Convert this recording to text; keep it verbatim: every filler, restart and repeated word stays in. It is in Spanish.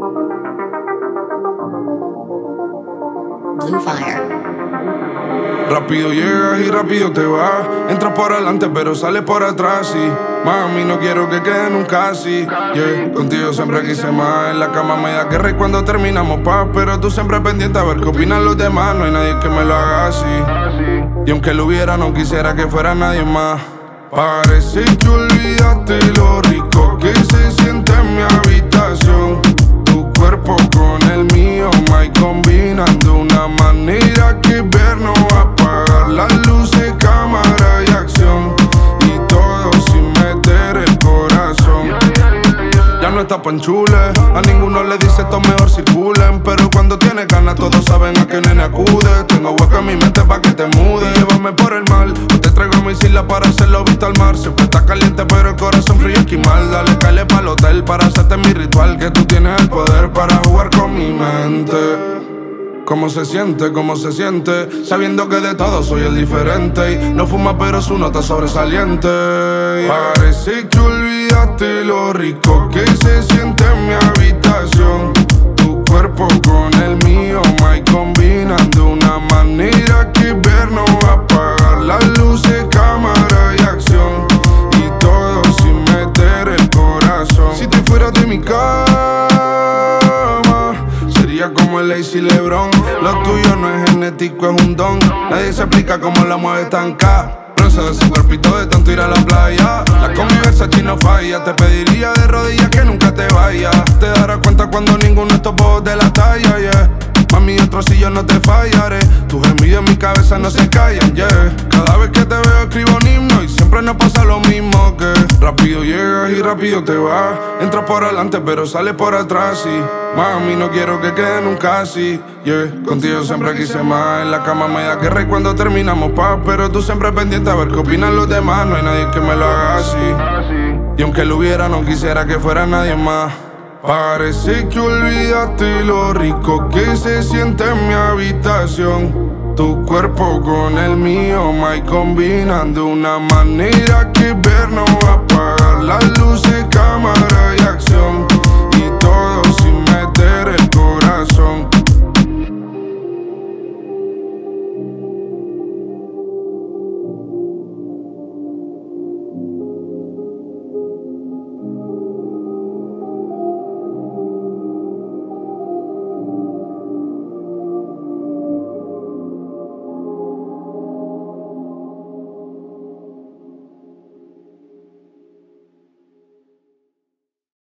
Blue Fire. Rápido llegas y rápido te vas. Entras por adelante pero sales por atrás y mami, no quiero que quede nunca así. Yeah, contigo siempre quise más. En la cama me da guerra y cuando terminamos paz. Pero tú siempre pendiente a ver qué opinan los demás. No hay nadie que me lo haga así. Y aunque lo hubiera no quisiera que fuera nadie más. Parece que olvidaste lo rico que se siente en mi habitación. Tu cuerpo con el mío, my, combinan de una manera que ver no va a apagar las luces, cámara y acción. Y todo sin meter el corazón. Ya no está panchule, a ninguno le dice esto mejor circulen. Pero cuando tienes ganas todos saben a qué nene acude. Tengo hueco en mi mente pa' que te mude. Llévame por el mal, o te traigo a mi isla para hacerlo visto al mar. Siempre está caliente pero el corazón frío esquimal. Dale, cáele pa'l hotel para hacerte mi ritual. Que tú tienes el poder para jugar con mi mente. ¿Cómo se siente? ¿Cómo se siente? Sabiendo que de todo soy el diferente. Y no fuma pero su nota es sobresaliente. Parece que olvidaste lo rico que se siente en mi habitación. Tu cuerpo con el mío, my, combinan de una manera que ver no va a apagar las luces, cámara y acción. Y todo sin meter el corazón. Si te fueras de mi cama sería como el Lazy LeBron. Lo tuyo no es genético, es un don. Nadie se explica cómo la mueves tan ca. Bronce de su cuerpito de tanto ir a la playa. La convivencia no falla. Te pediría de rodillas que nunca te vayas. Te darás cuenta cuando ninguno de estos bobos de la talla, yeah. Mami, otro si yo no te fallaré. Tus gemidos en mi cabeza no se callan, yeah. Cada vez que te veo escribo un himno y siempre nos pasa lo mismo que rápido llegas y rápido te vas. Entras por adelante pero sales por atrás y mami, no quiero que quede nunca así, yeah. Contigo siempre quise más. En la cama me da guerra y cuando terminamos paz. Pero tú siempre pendiente a ver qué opinan los demás. No hay nadie que me lo haga así. Y aunque lo hubiera no quisiera que fuera nadie más. Parece que olvidaste lo rico que se siente en mi habitación. Tu cuerpo con el mío, my, combinan de una manera que ver no va a apagar las luces,